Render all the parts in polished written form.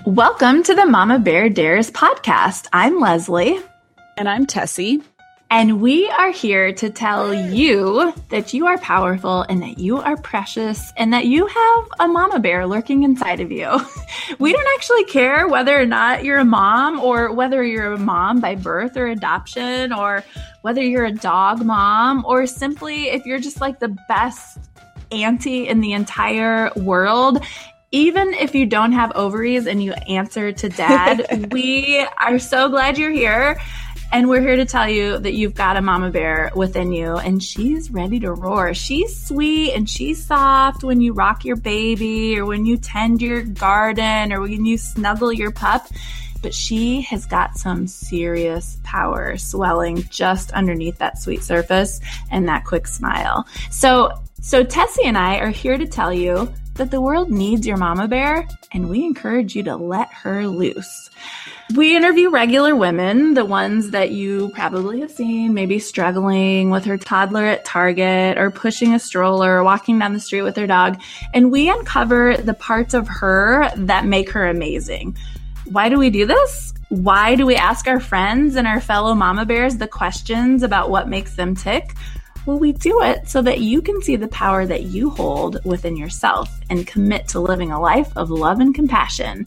Welcome to the Mama Bear Dares podcast. I'm Leslie. And I'm Tessie. And we are here to tell you that you are powerful and that you are precious and that you have a mama bear lurking inside of you. We don't actually care whether or not you're a mom or whether you're a mom by birth or adoption or whether you're a dog mom or simply if you're just like the best auntie in the entire world. Even if you don't have ovaries and you answer to dad, we are so glad you're here. And we're here to tell you that you've got a mama bear within you and she's ready to roar. She's sweet and she's soft when you rock your baby or when you tend your garden or when you snuggle your pup. But she has got some serious power swelling just underneath that sweet surface and that quick smile. So Tessie and I are here to tell you that the world needs your mama bear, and we encourage you to let her loose. We interview regular women, the ones that you probably have seen, maybe struggling with her toddler at Target or pushing a stroller or walking down the street with her dog, and we uncover the parts of her that make her amazing. Why do we do this? Why do we ask our friends and our fellow mama bears the questions about what makes them tick? Well, we do it so that you can see the power that you hold within yourself and commit to living a life of love and compassion.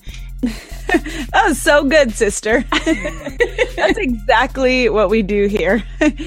That was so good, sister. That's exactly what we do here.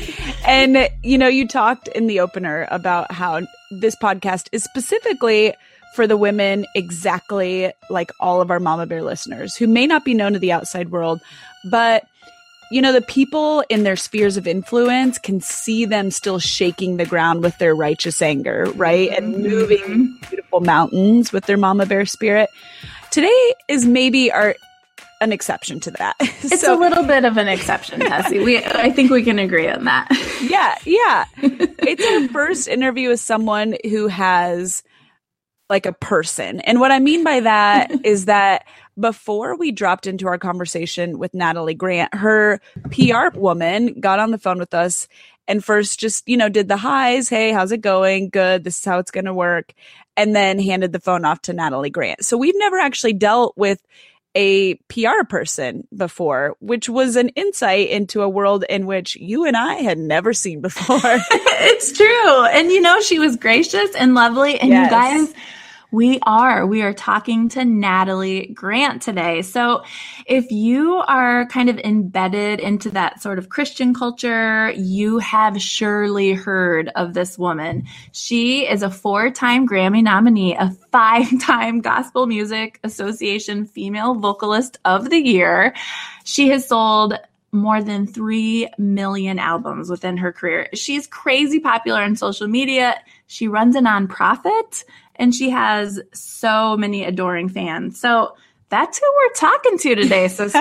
And, you talked in the opener about how this podcast is specifically for the women exactly like all of our Mama Bear listeners who may not be known to the outside world, but the people in their spheres of influence can see them still shaking the ground with their righteous anger, right? And moving beautiful mountains with their mama bear spirit. Today is maybe an exception to that. It's a little bit of an exception, Tessie. I think we can agree on that. Yeah. It's our first interview with someone who has like a person. And what I mean by that is that before we dropped into our conversation with Natalie Grant, her PR woman got on the phone with us and first just, did the highs. Hey, how's it going? Good. This is how it's going to work. And then handed the phone off to Natalie Grant. So we've never actually dealt with a PR person before, which was an insight into a world in which you and I had never seen before. It's true. And she was gracious and lovely. And You guys, we are talking to Natalie Grant today. So if you are kind of embedded into that sort of Christian culture, you have surely heard of this woman. She is a 4-time Grammy nominee, a 5-time Gospel Music Association Female Vocalist of the Year. She has sold more than 3 million albums within her career. She's crazy popular on social media. She runs a nonprofit. And she has so many adoring fans. So that's who we're talking to today, sister.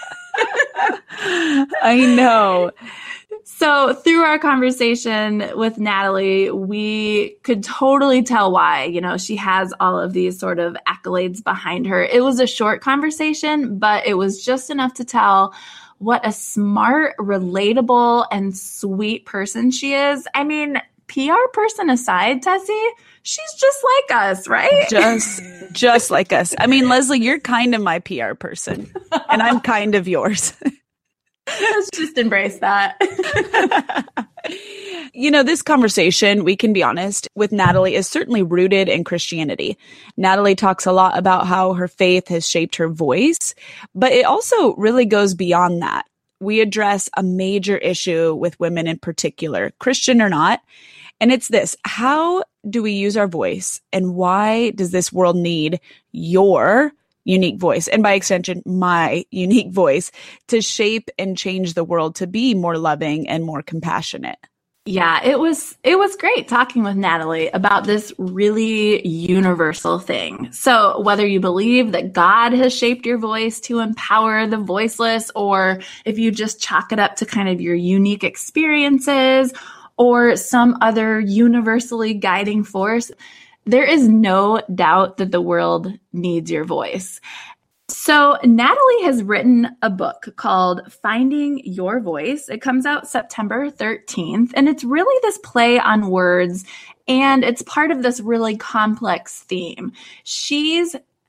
I know. So through our conversation with Natalie, we could totally tell why, she has all of these sort of accolades behind her. It was a short conversation, but it was just enough to tell what a smart, relatable, and sweet person she is. I mean, PR person aside, Tessie, she's just like us, right? Just like us. I mean, Leslie, you're kind of my PR person, and I'm kind of yours. Let's just embrace that. This conversation, we can be honest, with Natalie is certainly rooted in Christianity. Natalie talks a lot about how her faith has shaped her voice, but it also really goes beyond that. We address a major issue with women in particular, Christian or not. And it's this: how do we use our voice, and why does this world need your unique voice, and by extension, my unique voice, to shape and change the world to be more loving and more compassionate? Yeah, it was great talking with Natalie about this really universal thing. So whether you believe that God has shaped your voice to empower the voiceless, or if you just chalk it up to kind of your unique experiences or some other universally guiding force, there is no doubt that the world needs your voice. So Natalie has written a book called Finding Your Voice. It comes out September 13th, and it's really this play on words, and it's part of this really complex theme. She's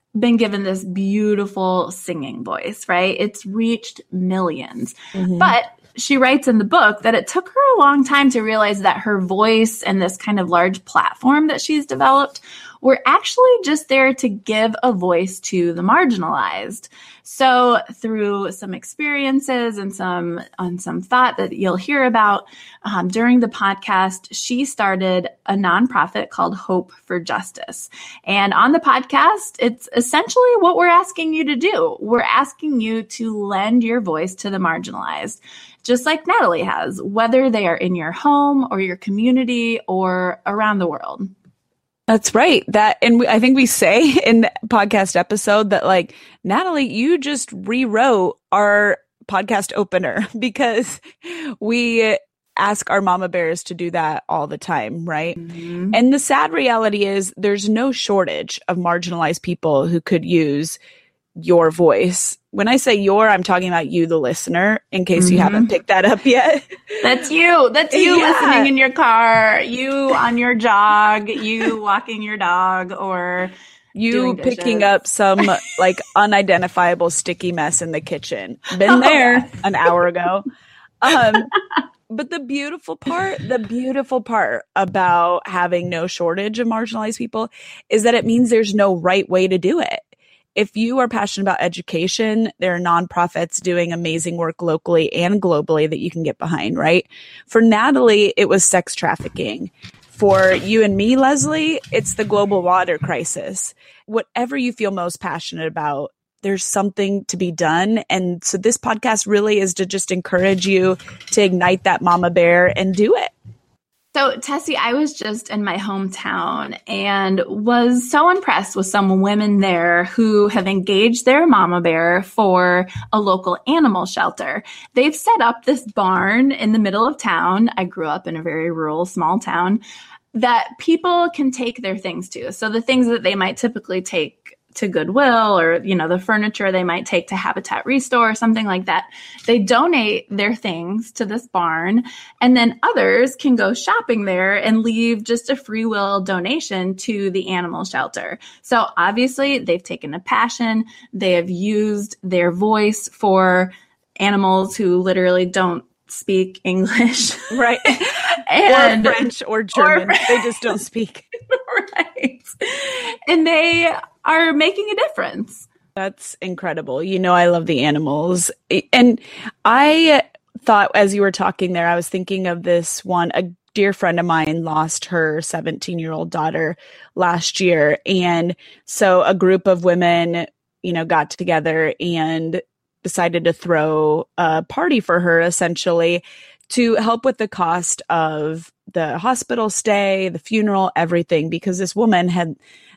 been given this beautiful singing voice, right? It's reached millions. But she writes in the book that it took her a long time to realize that her voice and this kind of large platform that she's developed were actually just there to give a voice to the marginalized. So through some experiences and some thought that you'll hear about during the podcast, she started a nonprofit called Hope for Justice. And on the podcast, it's essentially what we're asking you to do. We're asking you to lend your voice to the marginalized, just like Natalie has, whether they are in your home or your community or around the world. That's right. I think we say in the podcast episode that, like, Natalie, you just rewrote our podcast opener, because we ask our mama bears to do that all the time, right? And the sad reality is there's no shortage of marginalized people who could use your voice. When I say your, I'm talking about you, the listener, in case you haven't picked that up yet. That's you. That's you listening in your car, you on your jog, you walking your dog, or you picking up some like unidentifiable sticky mess in the kitchen. Been there an hour ago. But the beautiful part about having no shortage of marginalized people is that it means there's no right way to do it. If you are passionate about education, there are nonprofits doing amazing work locally and globally that you can get behind, right? For Natalie, it was sex trafficking. For you and me, Leslie, it's the global water crisis. Whatever you feel most passionate about, there's something to be done. And so this podcast really is to just encourage you to ignite that mama bear and do it. So, Tessie, I was just in my hometown and was so impressed with some women there who have engaged their mama bear for a local animal shelter. They've set up this barn in the middle of town. I grew up in a very rural, small town that people can take their things to. So the things that they might typically take to Goodwill, or, you know, the furniture they might take to Habitat Restore or something like that. They donate their things to this barn, and then others can go shopping there and leave just a free will donation to the animal shelter. So obviously they've taken a passion. They have used their voice for animals who literally don't speak English. Right. And or French or German. They just don't speak. Right. And they are making a difference. That's incredible. You know, I love the animals. And I thought, as you were talking there, I was thinking of this one. A dear friend of mine lost her 17-year-old daughter last year. And so a group of women, you know, got together and decided to throw a party for her, essentially, to help with the cost of the hospital stay, the funeral, everything, because this woman had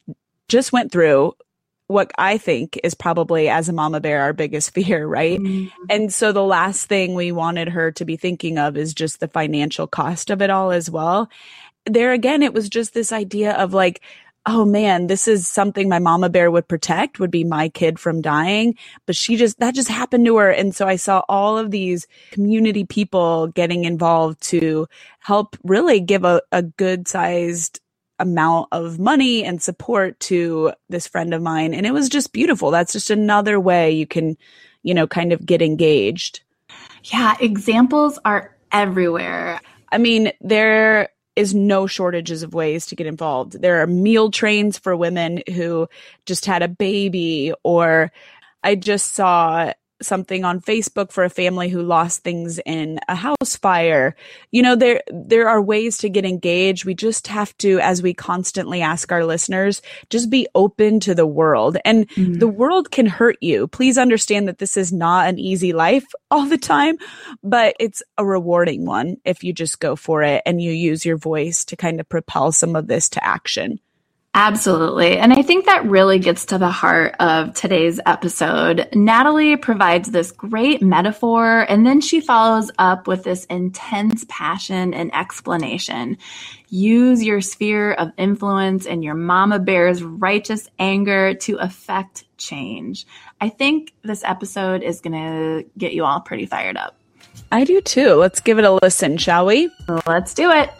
just went through what I think is probably, as a mama bear, our biggest fear, right? Mm-hmm. And so the last thing we wanted her to be thinking of is just the financial cost of it all as well. There again, it was just this idea of like, oh man, this is something my mama bear would protect, would be my kid from dying. But that just happened to her. And so I saw all of these community people getting involved to help really give a good sized amount of money and support to this friend of mine. And it was just beautiful. That's just another way you can, you know, kind of get engaged. Yeah. Examples are everywhere. I mean, there is no shortages of ways to get involved. There are meal trains for women who just had a baby, or I just saw something on Facebook for a family who lost things in a house fire. You know, there are ways to get engaged. We just have to, as we constantly ask our listeners, just be open to the world. And the world can hurt you. Please understand that this is not an easy life all the time, but it's a rewarding one if you just go for it and you use your voice to kind of propel some of this to action. Absolutely. And I think that really gets to the heart of today's episode. Natalie provides this great metaphor, and then she follows up with this intense passion and explanation. Use your sphere of influence and your mama bear's righteous anger to affect change. I think this episode is going to get you all pretty fired up. I do too. Let's give it a listen, shall we? Let's do it.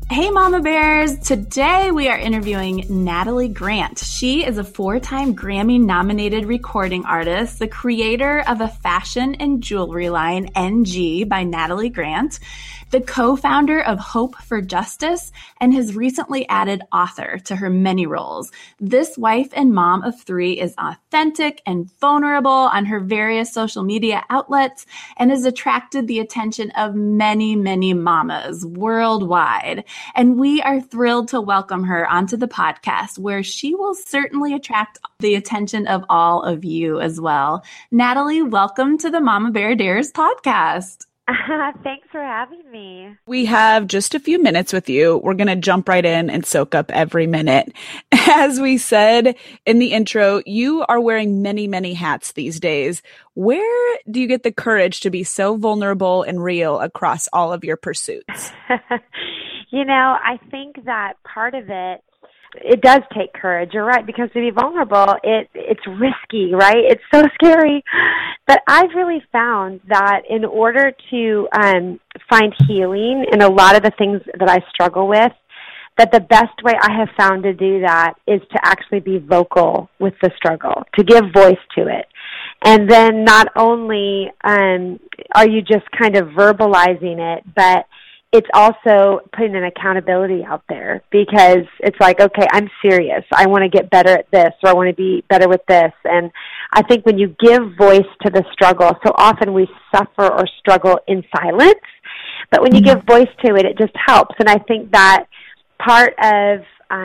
Hey, Mama Bears. Today we are interviewing Natalie Grant. She is a 4-time Grammy-nominated recording artist, the creator of a fashion and jewelry line, NG by Natalie Grant, the co-founder of Hope for Justice, and has recently added author to her many roles. This wife and mom of 3 is authentic and vulnerable on her various social media outlets and has attracted the attention of many, many mamas worldwide. And we are thrilled to welcome her onto the podcast, where she will certainly attract the attention of all of you as well. Natalie, welcome to the Mama Bear Dares podcast. Thanks for having me. We have just a few minutes with you. We're going to jump right in and soak up every minute. As we said in the intro, you are wearing many, many hats these days. Where do you get the courage to be so vulnerable and real across all of your pursuits? I think that part of it does take courage. You're right, because to be vulnerable, it's risky, right? It's so scary. But I've really found that in order to find healing in a lot of the things that I struggle with, that the best way I have found to do that is to actually be vocal with the struggle, to give voice to it. And then not only are you just kind of verbalizing it, but it's also putting an accountability out there, because it's like, okay, I'm serious. I want to get better at this, or I want to be better with this. And I think when you give voice to the struggle, so often we suffer or struggle in silence, but when you give voice to it, it just helps. And I think that part of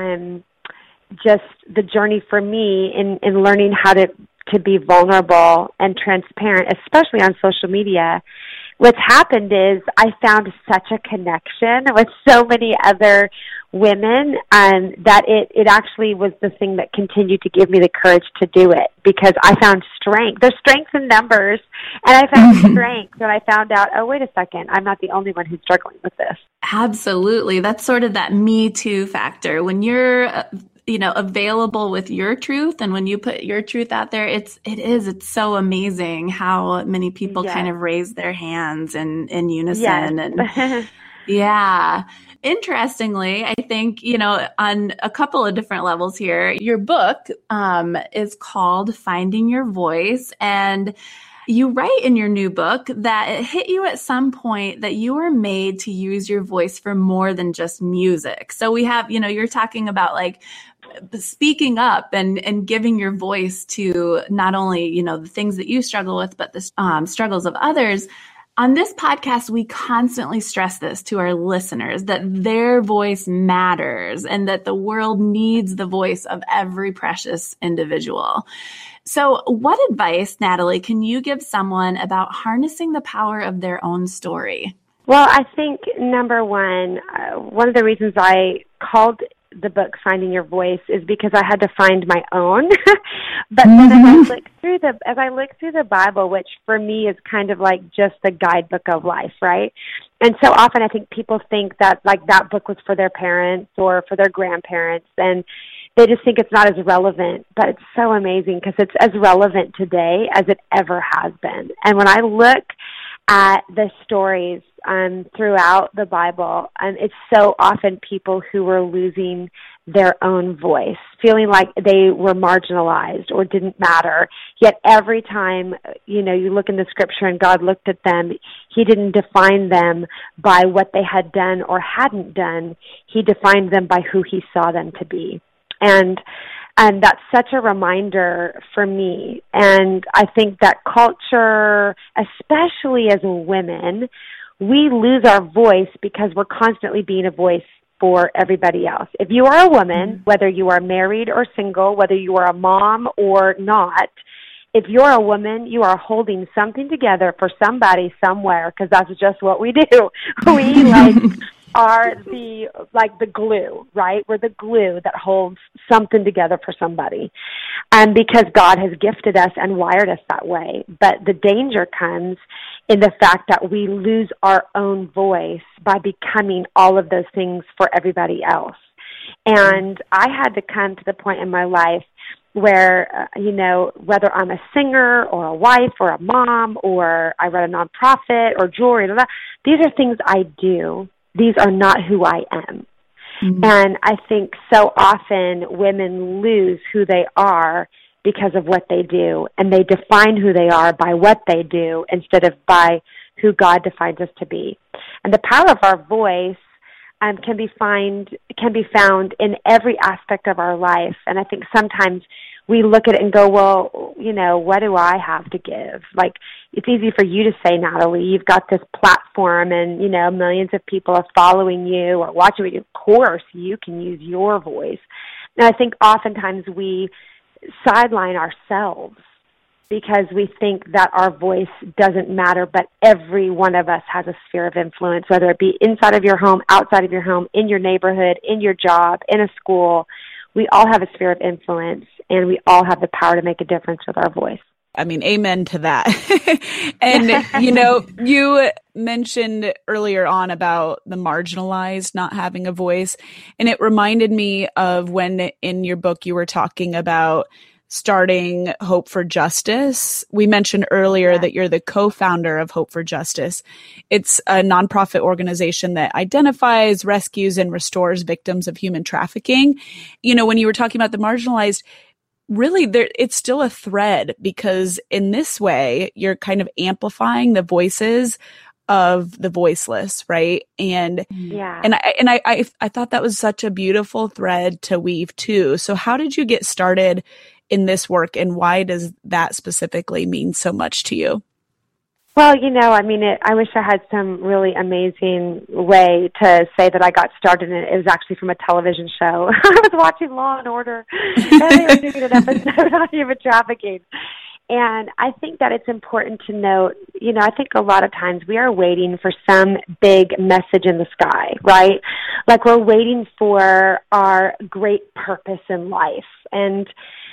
just the journey for me in learning how to be vulnerable and transparent, especially on social media, what's happened is I found such a connection with so many other women, that it actually was the thing that continued to give me the courage to do it, because I found strength. There's strength in numbers, and I found strength when I found out, oh, wait a second, I'm not the only one who's struggling with this. Absolutely. That's sort of that Me Too factor. When you're available with your truth, and when you put your truth out there, it's so amazing how many people kind of raise their hands in unison. Yes. And yeah. Interestingly, I think, on a couple of different levels here, your book is called Finding Your Voice, and you write in your new book that it hit you at some point that you were made to use your voice for more than just music. So we have, you're talking about like speaking up and giving your voice to not only, the things that you struggle with, but the struggles of others. On this podcast, we constantly stress this to our listeners, that their voice matters and that the world needs the voice of every precious individual. So what advice, Natalie, can you give someone about harnessing the power of their own story? Well, I think number one of the reasons I called the book Finding Your Voice is because I had to find my own. But then as I look through the Bible, which for me is kind of like just the guidebook of life, right? And so often I think people think that like that book was for their parents or for their grandparents, and they just think it's not as relevant. But it's so amazing because it's as relevant today as it ever has been. And when I look at the stories throughout the Bible, it's so often people who were losing their own voice, feeling like they were marginalized or didn't matter. Yet every time, you look in the scripture and God looked at them, he didn't define them by what they had done or hadn't done. He defined them by who he saw them to be. And that's such a reminder for me. And I think that culture, especially as women, we lose our voice because we're constantly being a voice for everybody else. If you are a woman, whether you are married or single, whether you are a mom or not, if you're a woman, you are holding something together for somebody somewhere, because that's just what we do. We are the glue, right? We're the glue that holds something together for somebody. And because God has gifted us and wired us that way. But the danger comes in the fact that we lose our own voice by becoming all of those things for everybody else. And I had to come to the point in my life where, whether I'm a singer or a wife or a mom or I run a nonprofit or jewelry, these are things I do. These are not who I am. And I think so often women lose who they are because of what they do, and they define who they are by what they do instead of by who God defines us to be. And the power of our voice can be found in every aspect of our life. And I think sometimes we look at it and go, well, what do I have to give? Like, it's easy for you to say, Natalie, you've got this platform and, millions of people are following you or watching you. Of course, you can use your voice. And I think oftentimes we sideline ourselves because we think that our voice doesn't matter, but every one of us has a sphere of influence, whether it be inside of your home, outside of your home, in your neighborhood, in your job, in a school. We all have a sphere of influence, and we all have the power to make a difference with our voice. I mean, amen to that. And, you mentioned earlier on about the marginalized not having a voice. And it reminded me of when in your book you were talking about starting Hope for Justice. We mentioned earlier that you're the co-founder of Hope for Justice. It's a nonprofit organization that identifies, rescues, and restores victims of human trafficking. When you were talking about the marginalized, really, it's still a thread, because in this way, you're kind of amplifying the voices of the voiceless, right? And I thought that was such a beautiful thread to weave too. So how did you get started in this work, and why does that specifically mean so much to you? Well, I wish I had some really amazing way to say that I got started in it. It was actually from a television show. I was watching Law and Order, and they were doing an episode on human trafficking. And I think that it's important to note, I think a lot of times we are waiting for some big message in the sky, right? Like we're waiting for our great purpose in life. And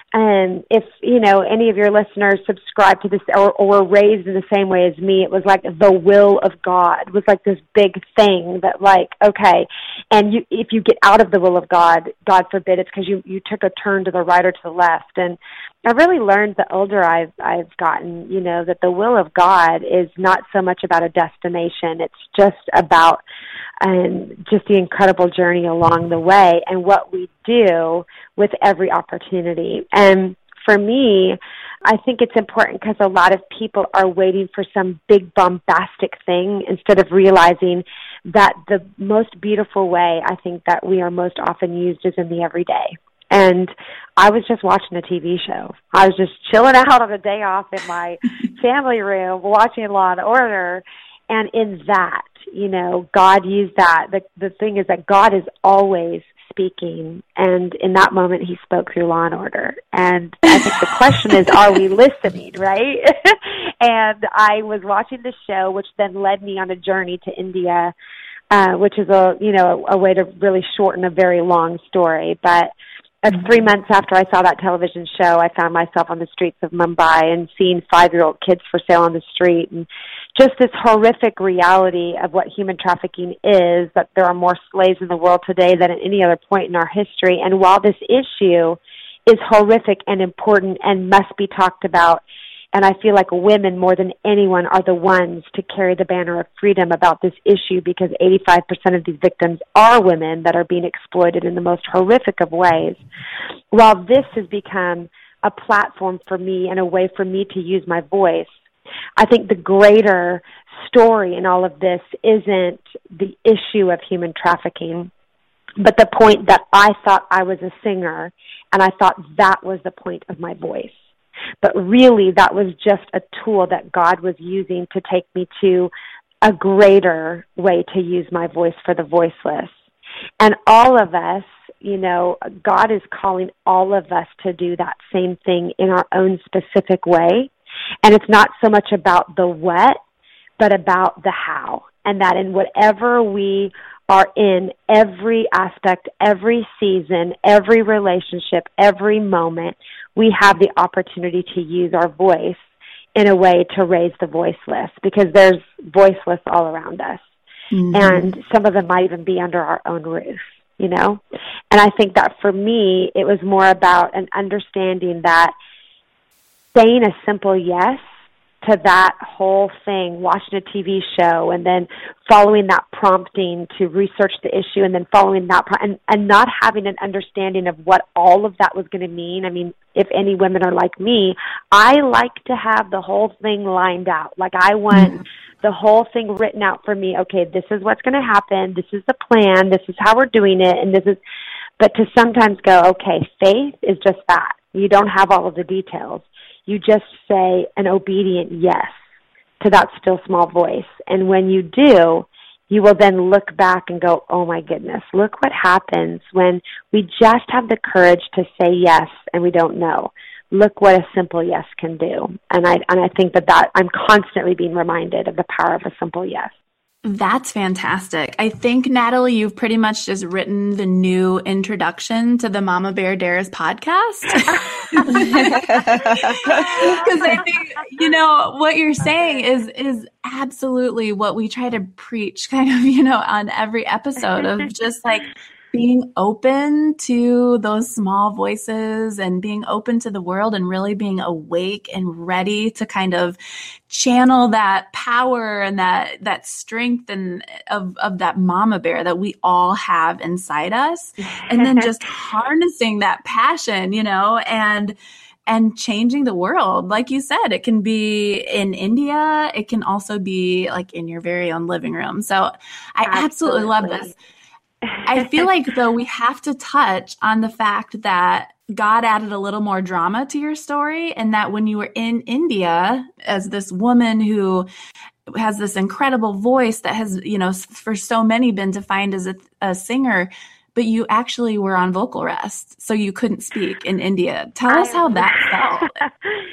if, any of your listeners subscribe to this or were raised in the same way as me, it was like the will of God was like this big thing that okay. And if you get out of the will of God, God forbid, it's because you took a turn to the right or to the left. And I really learned the older I've gotten, that the will of God is not so much about a destination. It's just about just the incredible journey along the way and what we do with every opportunity. And for me, I think it's important because a lot of people are waiting for some big bombastic thing instead of realizing that the most beautiful way I think that we are most often used is in the everyday. And I was just watching a TV show. I was just chilling out on a day off in my family room watching Law and Order. And in that, God used that. The thing is that God is always speaking. And in that moment, he spoke through Law and Order. And I think the question is, are we listening, right? And I was watching the show, which then led me on a journey to India, which is a way to really shorten a very long story. But 3 months after I saw that television show, I found myself on the streets of Mumbai and seeing 5-year-old kids for sale on the street, and just this horrific reality of what human trafficking is, that there are more slaves in the world today than at any other point in our history. And while this issue is horrific and important and must be talked about, and I feel like women more than anyone are the ones to carry the banner of freedom about this issue, because 85% of these victims are women that are being exploited in the most horrific of ways. While this has become a platform for me and a way for me to use my voice, I think the greater story in all of this isn't the issue of human trafficking, but the point that I thought I was a singer, and I thought that was the point of my voice. But really, that was just a tool that God was using to take me to a greater way to use my voice for the voiceless. And all of us, God is calling all of us to do that same thing in our own specific way. And it's not so much about the what, but about the how. And that in whatever we are in, every aspect, every season, every relationship, every moment, we have the opportunity to use our voice in a way to raise the voiceless, because there's voiceless all around us. Mm-hmm. And some of them might even be under our own roof, And I think that for me, it was more about an understanding that saying a simple yes to that whole thing, watching a TV show and then following that prompting to research the issue and then following that, and not having an understanding of what all of that was going to mean. I mean, if any women are like me, I like to have the whole thing lined out. Like, I want the whole thing written out for me. Okay, this is what's going to happen. This is the plan. This is how we're doing it. And this is, but to sometimes go, okay, faith is just that. You don't have all of the details. You just say an obedient yes to that still small voice. And when you do, you will then look back and go, oh my goodness, look what happens when we just have the courage to say yes and we don't know. Look what a simple yes can do. And I think that I'm constantly being reminded of the power of a simple yes. That's fantastic. I think, Natalie, you've pretty much just written the new introduction to the Mama Bear Dares podcast. Because I think, what you're saying is absolutely what we try to preach kind of, on every episode of just like being open to those small voices and being open to the world and really being awake and ready to kind of channel that power and that strength and of that mama bear that we all have inside us. And then just harnessing that passion, and changing the world. Like you said, it can be in India. It can also be like in your very own living room. So I absolutely love this. I feel like, though, we have to touch on the fact that God added a little more drama to your story, and that when you were in India as this woman who has this incredible voice that has, for so many been defined as a singer, but you actually were on vocal rest, so you couldn't speak in India. Tell us how that felt.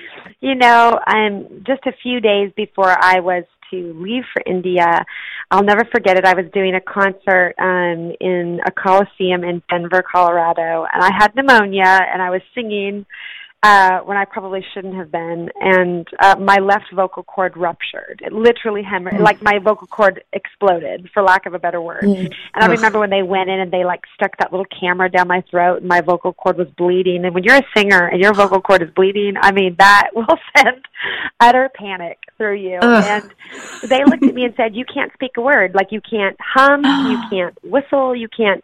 Just a few days before I was to leave for India, I'll never forget it. I was doing a concert in a coliseum in Denver, Colorado, and I had pneumonia, and I was singing when I probably shouldn't have been, and my left vocal cord ruptured. It literally hemorrhaged, like my vocal cord exploded, for lack of a better word. And I remember when they went in and they stuck that little camera down my throat, and my vocal cord was bleeding. And when you're a singer and your vocal cord is bleeding, I mean, that will send utter panic through you. And they looked at me and said, you can't speak a word. Like, you can't hum, you can't whistle, you can't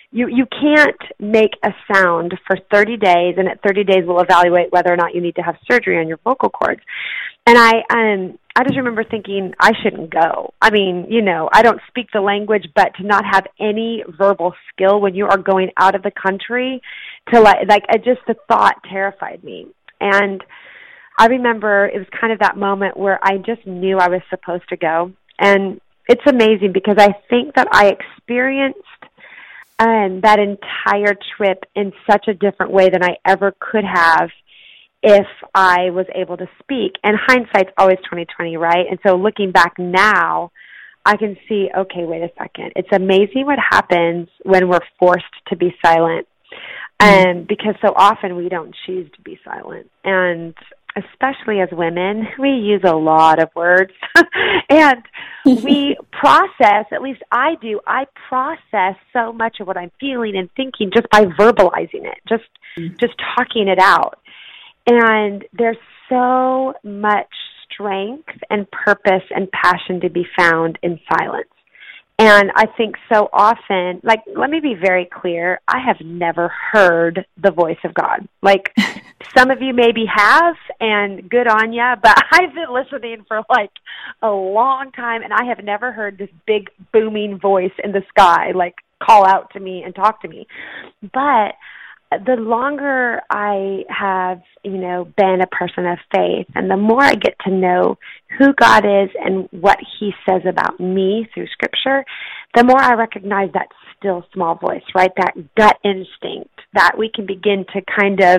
make a sound for 30 days, and at 30 days we'll evaluate whether or not you need to have surgery on your vocal cords. And I just remember thinking, I shouldn't go. I mean, I don't speak the language, but to not have any verbal skill when you are going out of the country, just the thought terrified me. And I remember it was kind of that moment where I just knew I was supposed to go. And it's amazing because I think that I experienced that entire trip in such a different way than I ever could have if I was able to speak. And hindsight's always 20/20, right? And so looking back now, I can see, okay, wait a second. It's amazing what happens when we're forced to be silent. Because so often we don't choose to be silent. And especially as women, we use a lot of words. And we process, at least I do, I process so much of what I'm feeling and thinking just by verbalizing it, just talking it out. And there's so much strength and purpose and passion to be found in silence. And I think so often, let me be very clear, I have never heard the voice of God. Some of you maybe have, and good on ya, but I've been listening for a long time, and I have never heard this big booming voice in the sky, call out to me and talk to me. But the longer I have, been a person of faith, and the more I get to know who God is and what He says about me through Scripture, the more I recognize that still small voice, right? That gut instinct that we can begin to kind of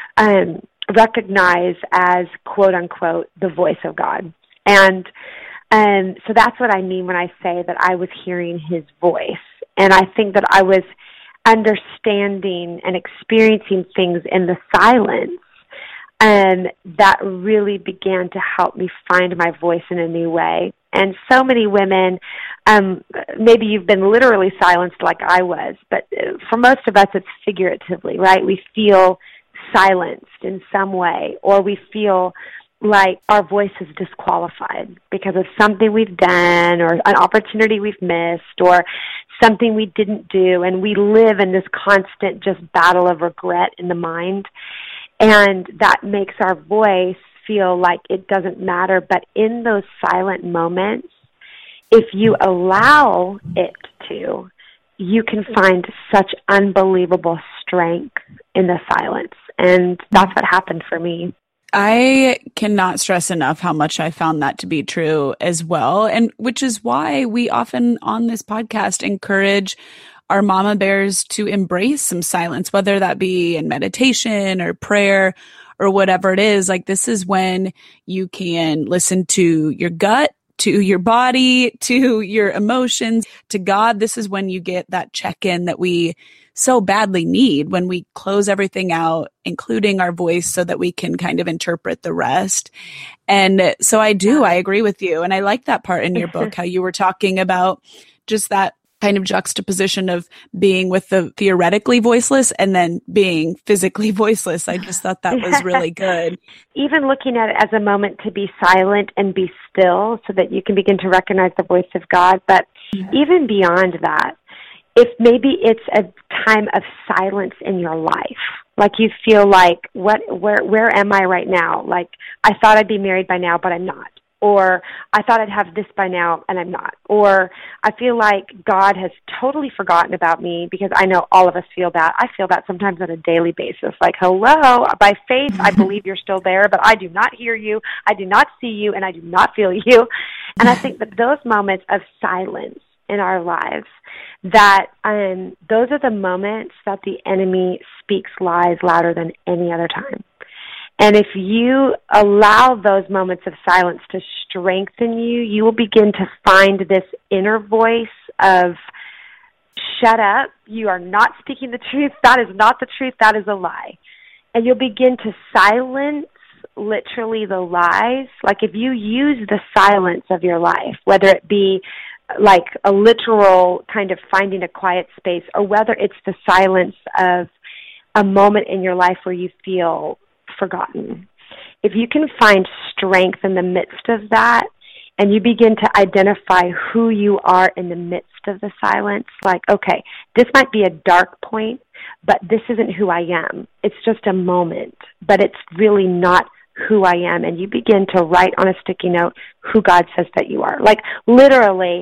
recognize as, quote unquote, the voice of God. And so that's what I mean when I say that I was hearing His voice. And I think that I was understanding and experiencing things in the silence, and that really began to help me find my voice in a new way. And so many women, maybe you've been literally silenced like I was, but for most of us it's figuratively, right? We feel silenced in some way, or we feel like our voice is disqualified because of something we've done or an opportunity we've missed or something we didn't do, and we live in this constant just battle of regret in the mind, and that makes our voice feel like it doesn't matter. But in those silent moments, if you allow it to, you can find such unbelievable strength in the silence, and that's what happened for me. I cannot stress enough how much I found that to be true as well. And which is why we often on this podcast encourage our mama bears to embrace some silence, whether that be in meditation or prayer or whatever it is. Like, this is when you can listen to your gut, to your body, to your emotions, to God. This is when you get that check-in that we so badly need when we close everything out, including our voice, so that we can kind of interpret the rest. And so I agree with you. And I like that part in your book, how you were talking about just that kind of juxtaposition of being with the theoretically voiceless and then being physically voiceless. I just thought that was really good. Even looking at it as a moment to be silent and be still so that you can begin to recognize the voice of God. But even beyond that, if maybe it's a time of silence in your life, like you feel like, where am I right now? Like, I thought I'd be married by now, but I'm not. Or I thought I'd have this by now, and I'm not. Or I feel like God has totally forgotten about me, because I know all of us feel that. I feel that sometimes on a daily basis. Like, hello, by faith, I believe you're still there, but I do not hear you, I do not see you, and I do not feel you. And I think that those moments of silence in our lives, that those are the moments that the enemy speaks lies louder than any other time. And if you allow those moments of silence to strengthen you, you will begin to find this inner voice of, shut up, you are not speaking the truth, that is not the truth, that is a lie. And you'll begin to silence literally the lies. Like, if you use the silence of your life, whether it be like a literal kind of finding a quiet space, or whether it's the silence of a moment in your life where you feel forgotten. If you can find strength in the midst of that, and you begin to identify who you are in the midst of the silence, like, okay, this might be a dark point, but this isn't who I am. It's just a moment, but it's really not who I am. And you begin to write on a sticky note who God says that you are. Like, literally,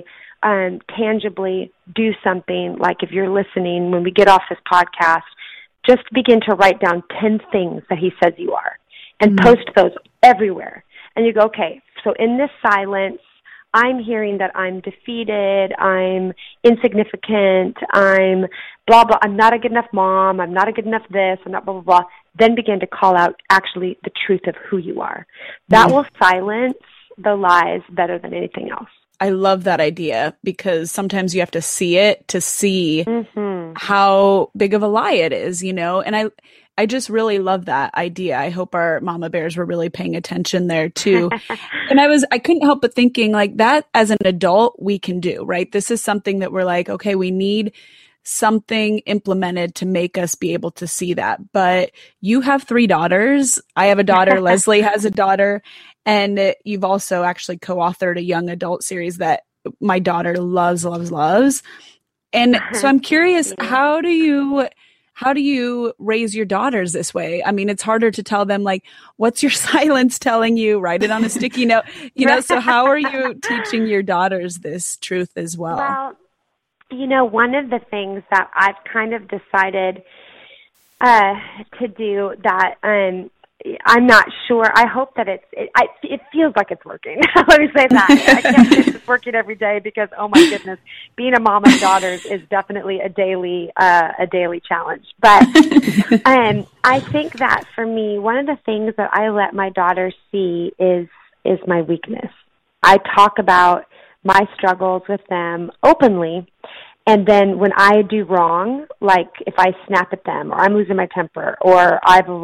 tangibly do something. Like, if you're listening, when we get off this podcast, just begin to write down 10 things that he says you are, and post those everywhere. And you go, okay, so in this silence, I'm hearing that I'm defeated, I'm insignificant, I'm blah, blah, I'm not a good enough mom, I'm not a good enough this, I'm not blah, blah, blah. Then begin to call out actually the truth of who you are. That will silence the lies better than anything else. I love that idea, because sometimes you have to see it to see how big of a lie it is, you know? And I just really love that idea. I hope our mama bears were really paying attention there too. And I couldn't help but thinking, like, that as an adult we can do, right? This is something that we're like, okay, we need something implemented to make us be able to see that. But you have 3 daughters. I have a daughter. Leslie has a daughter. And you've also actually co-authored a young adult series that my daughter loves. And so I'm curious, how do you raise your daughters this way? I mean, it's harder to tell them, like, what's your silence telling you? Write it on a sticky note, you know, so how are you teaching your daughters this truth as well? Well, you know, one of the things that I've kind of decided to do that I'm not sure. I hope that it feels like it's working. Let me say that. I can't say it's working every day, because, oh my goodness, being a mom of daughters is definitely a daily challenge. But I think that for me, one of the things that I let my daughters see is my weakness. I talk about my struggles with them openly. And then when I do wrong, like if I snap at them, or I'm losing my temper, or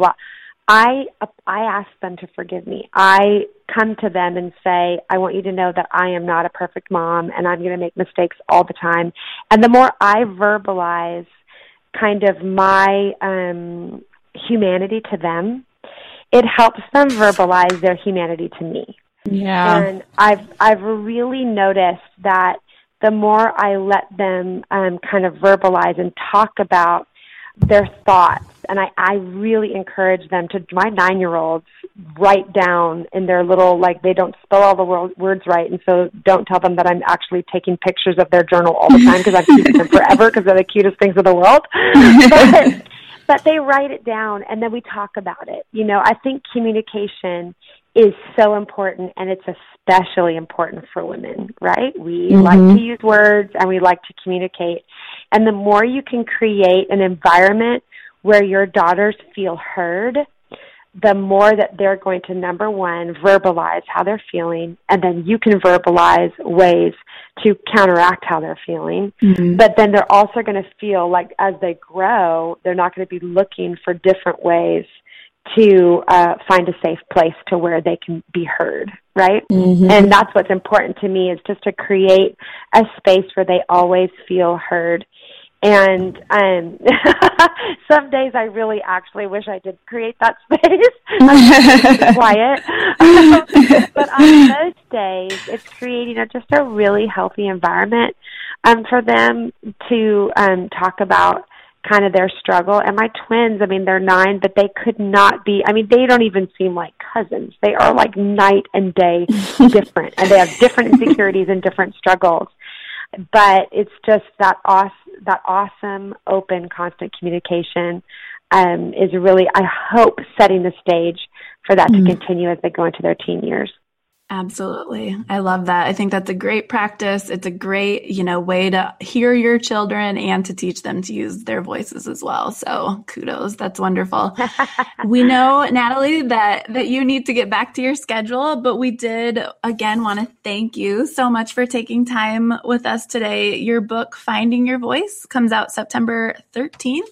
I ask them to forgive me. I come to them and say, I want you to know that I am not a perfect mom, and I'm going to make mistakes all the time. And the more I verbalize kind of my humanity to them, it helps them verbalize their humanity to me. Yeah. And I've really noticed that the more I let them kind of verbalize and talk about their thoughts, and I really encourage them to, my 9-year-olds write down in their little, like, they don't spell all the words right, and so don't tell them that I'm actually taking pictures of their journal all the time because I'm keeping them forever because they're the cutest things in the world. But they write it down, and then we talk about it. You know, I think communication is so important, and it's especially important for women, right? We like to use words, and we like to communicate. And the more you can create an environment where your daughters feel heard, the more that they're going to, number one, verbalize how they're feeling, and then you can verbalize ways to counteract how they're feeling. But then they're also going to feel like as they grow, they're not going to be looking for different ways to find a safe place to where they can be heard, right? And that's what's important to me, is just to create a space where they always feel heard. And some days I really actually wish I did create that space. I'm quiet. But on those days, it's creating just a really healthy environment for them to talk about kind of their struggle. And my twins, I mean, they're 9, but they could not be, I mean, they don't even seem like cousins. They are like night and day different, and they have different insecurities and different struggles. But it's just that awesome, open, constant communication is really, I hope, setting the stage for that to continue as they go into their teen years. Absolutely. I love that. I think that's a great practice. It's a great, way to hear your children and to teach them to use their voices as well. So kudos. That's wonderful. We know, Natalie, that you need to get back to your schedule, but we did, again, want to thank you so much for taking time with us today. Your book, Finding Your Voice, comes out September 13th.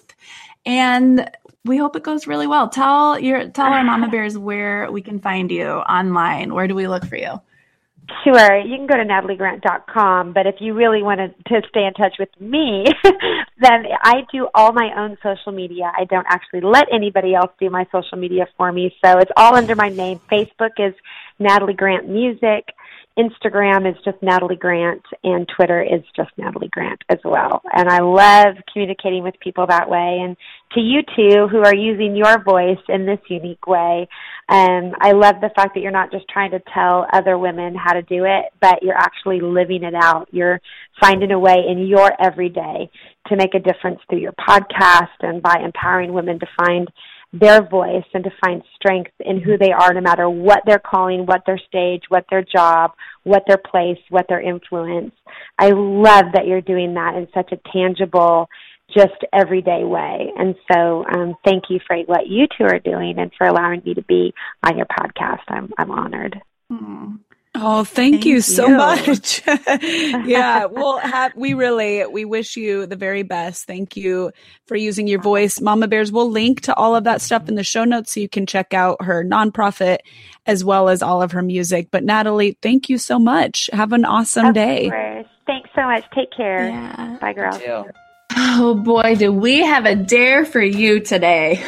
And we hope it goes really well. Tell our Mama Bears where we can find you online. Where do we look for you? Sure. You can go to nataliegrant.com, but if you really wanted to stay in touch with me, then I do all my own social media. I don't actually let anybody else do my social media for me, so it's all under my name. Facebook is Natalie Grant Music. Instagram is just Natalie Grant, and Twitter is just Natalie Grant as well. And I love communicating with people that way. And to you two who are using your voice in this unique way, I love the fact that you're not just trying to tell other women how to do it, but you're actually living it out. You're finding a way in your everyday to make a difference through your podcast and by empowering women to find their voice and to find strength in who they are, no matter what their calling, what their stage, what their job, what their place, what their influence. I love that you're doing that in such a tangible, just everyday way. And so thank you for what you two are doing and for allowing me to be on your podcast. I'm honored. Oh, thank you so much. Yeah, we wish you the very best. Thank you for using your voice. Mama Bears, we'll link to all of that stuff in the show notes so you can check out her nonprofit as well as all of her music. But Natalie, thank you so much. Have an awesome day. Of course. Thanks so much. Take care. Yeah. Bye, girls. Oh boy, do we have a dare for you today.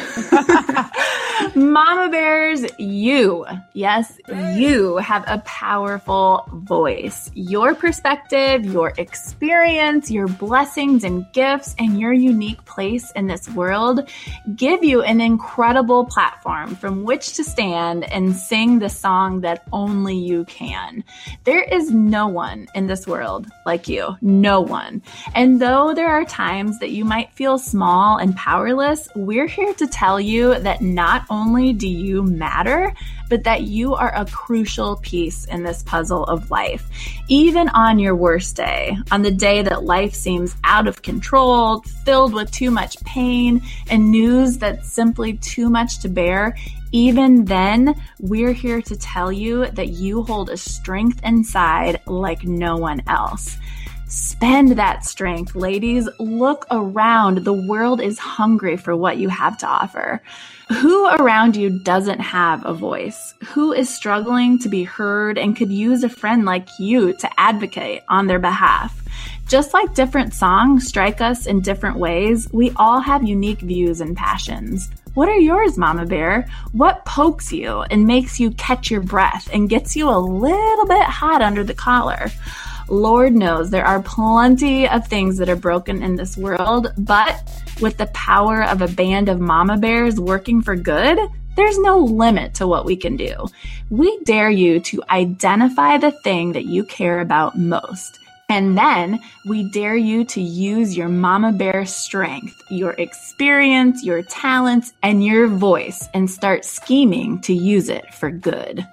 Mama Bears, you have a powerful voice. Your perspective, your experience, your blessings and gifts, and your unique place in this world give you an incredible platform from which to stand and sing the song that only you can. There is no one in this world like you. No one. And though there are times that you might feel small and powerless, we're here to tell you that not only do you matter, but that you are a crucial piece in this puzzle of life. Even on your worst day, on the day that life seems out of control, filled with too much pain and news that's simply too much to bear, even then, we're here to tell you that you hold a strength inside like no one else. Spend that strength, ladies. Look around. The world is hungry for what you have to offer. Who around you doesn't have a voice? Who is struggling to be heard and could use a friend like you to advocate on their behalf? Just like different songs strike us in different ways, we all have unique views and passions. What are yours, Mama Bear? What pokes you and makes you catch your breath and gets you a little bit hot under the collar? Lord knows there are plenty of things that are broken in this world, but with the power of a band of mama bears working for good, there's no limit to what we can do. We dare you to identify the thing that you care about most. And then we dare you to use your mama bear strength, your experience, your talents, and your voice and start scheming to use it for good.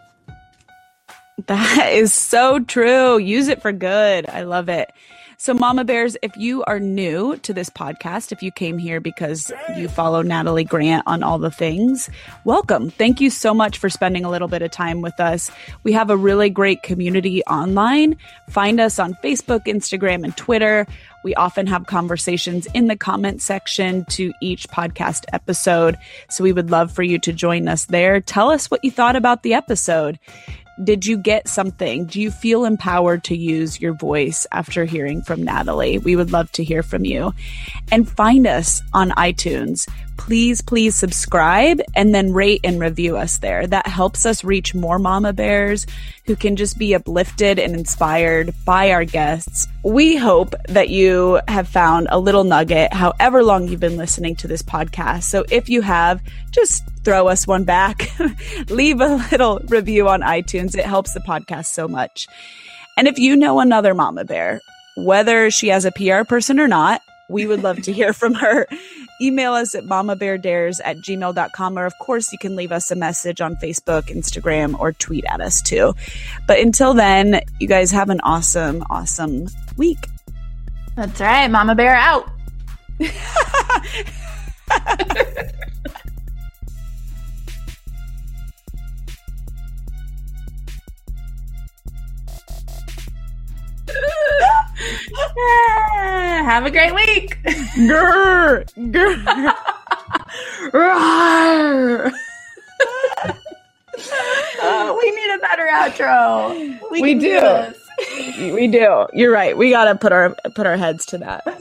That is so true. Use it for good. I love it. So Mama Bears, if you are new to this podcast, if you came here because you follow Natalie Grant on all the things, welcome. Thank you so much for spending a little bit of time with us. We have a really great community online. Find us on Facebook, Instagram, and Twitter. We often have conversations in the comment section to each podcast episode. So we would love for you to join us there. Tell us what you thought about the episode. Did you get something? Do you feel empowered to use your voice after hearing from Natalie? We would love to hear from you. And find us on iTunes. Please subscribe and then rate and review us there. That helps us reach more mama bears who can just be uplifted and inspired by our guests. We hope that you have found a little nugget, however long you've been listening to this podcast. So if you have, just throw us one back. Leave a little review on iTunes. It helps the podcast so much. And if you know another mama bear, whether she has a PR person or not, we would love to hear from her. Email us at mamabeardares@gmail.com. Or, of course, you can leave us a message on Facebook, Instagram, or tweet at us too. But until then, you guys have an awesome, awesome week. That's right. Mama Bear out. Have a great week. Grr, grr. We need a better outro. We do. We do. You're right. We got to put our heads to that.